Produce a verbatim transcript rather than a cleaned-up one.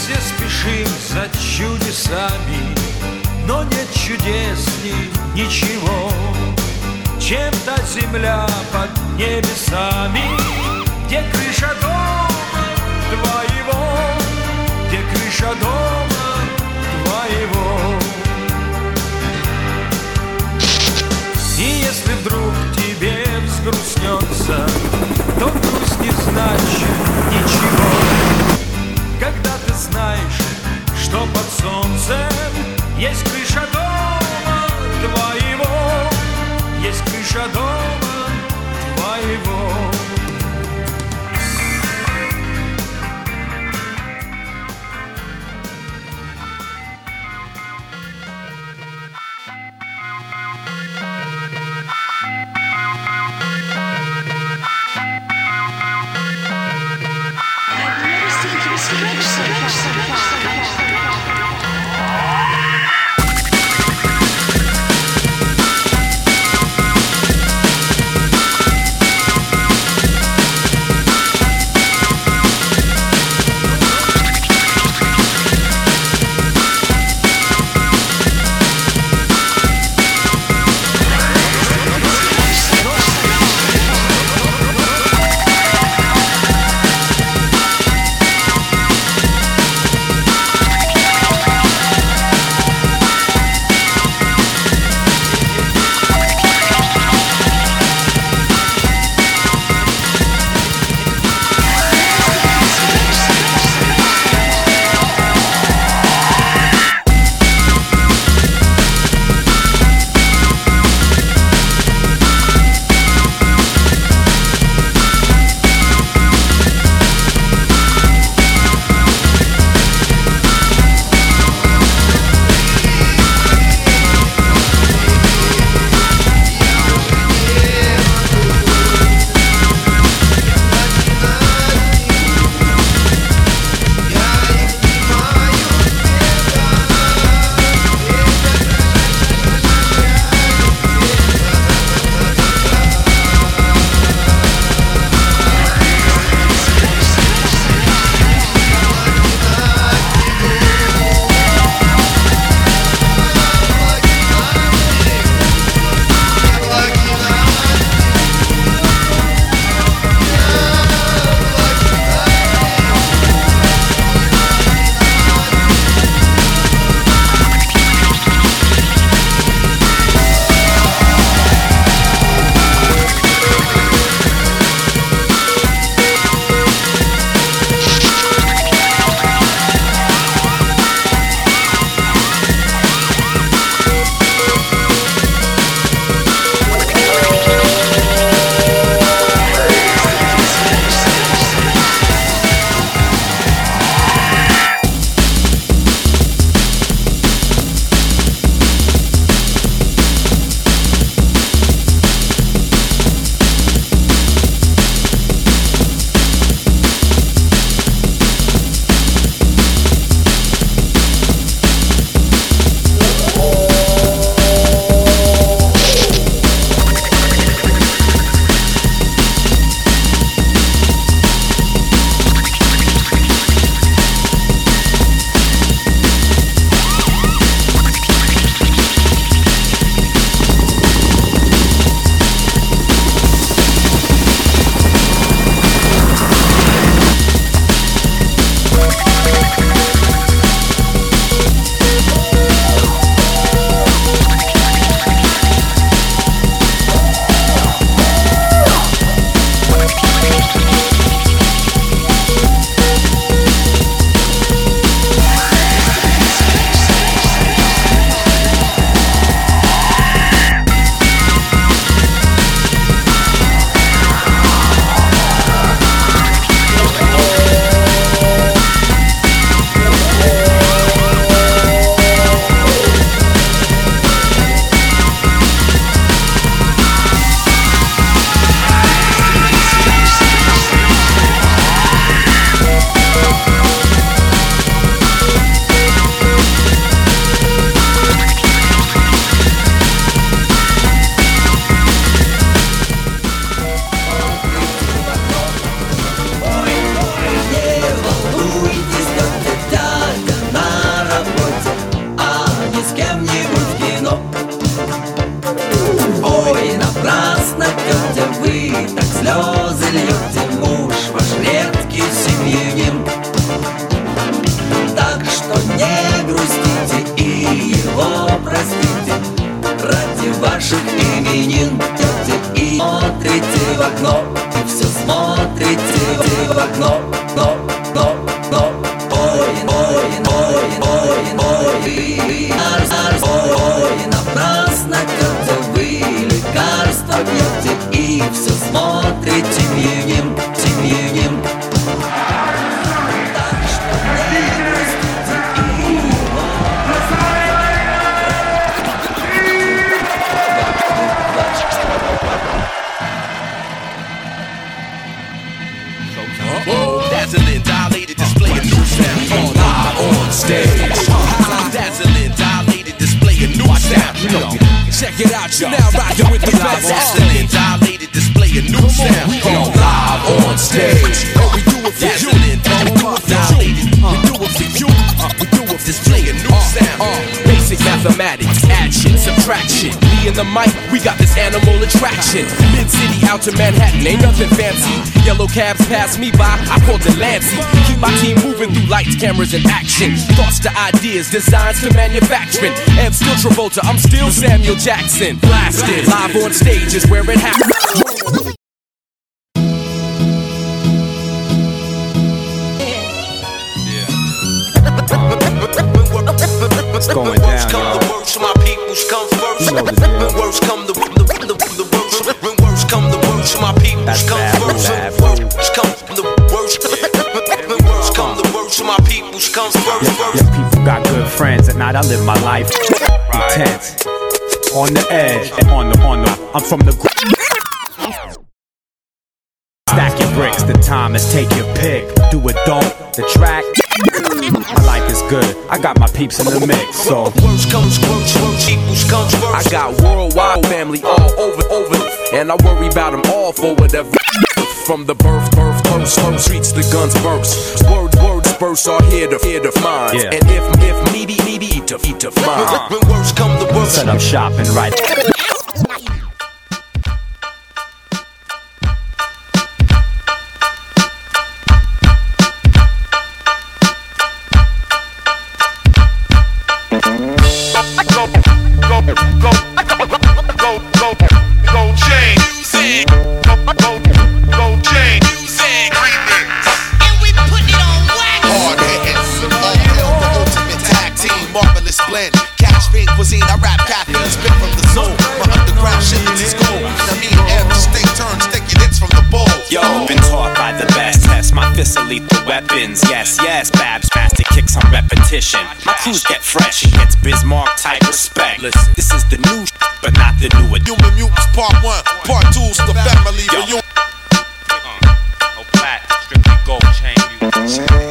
все спешим за чудесами, но нет чудесней ничего, чем та земля под небесами, где крыша дома твоего, где крыша дома твоего. И если вдруг тебе взгрустнется, то грусть не значит ничего, когда ты знаешь, что под солнцем есть крыша дома твоего, есть крыша дома твоего. You now rockin' with the best. Excellent, dilated display a new sound. We go live on stage. And we do it for you. And we do it for you. We do it for you. We do it display a new sound. Basic mathematics, addition, subtraction. Me and the mic, we got this animal attraction. Mid-city out to Manhattan, ain't nothing fancy. Yellow cabs pass me by, I call it Lancey. Keep my team moving through lights, cameras, and action. Thoughts to ideas, designs to manufacturing. And still Travolta, I'm still Samuel Jackson. Blasted, live on stage is where it happens. What's going down, y'all? The worst, my peoples come first. You know the deal. When worst come the the the the worst. When worst come the worst, my peoples That's come bad, first. bad, When worst come the worst. When worst come the worst, my peoples come first. Yeah, yeah, people got good friends. At night I live my life intense, on the edge, and on the on the. I'm from the. Stack your bricks. The time is take your pick. Do it, don't. The track. My life is good. I got my peeps in the mix. So worst comes worst, worst peoples comes first. I got worldwide family all over, over, and I worry about them all for whatever. From the birth, birth, first, first streets, the guns burst. Words, words, bursts are here to, here to find. Yeah. And if, if needy, needy, to, to find. When worst come the worst. set up shopping right. Lethal weapons, yes, yes, Babs, master kicks on repetition. My crews get fresh, it's Bismarck type respect. Listen, this is the new sh- but not the new edition. Human Mutants Part one, Part two's the family reunion. No plat, strictly gold chain music.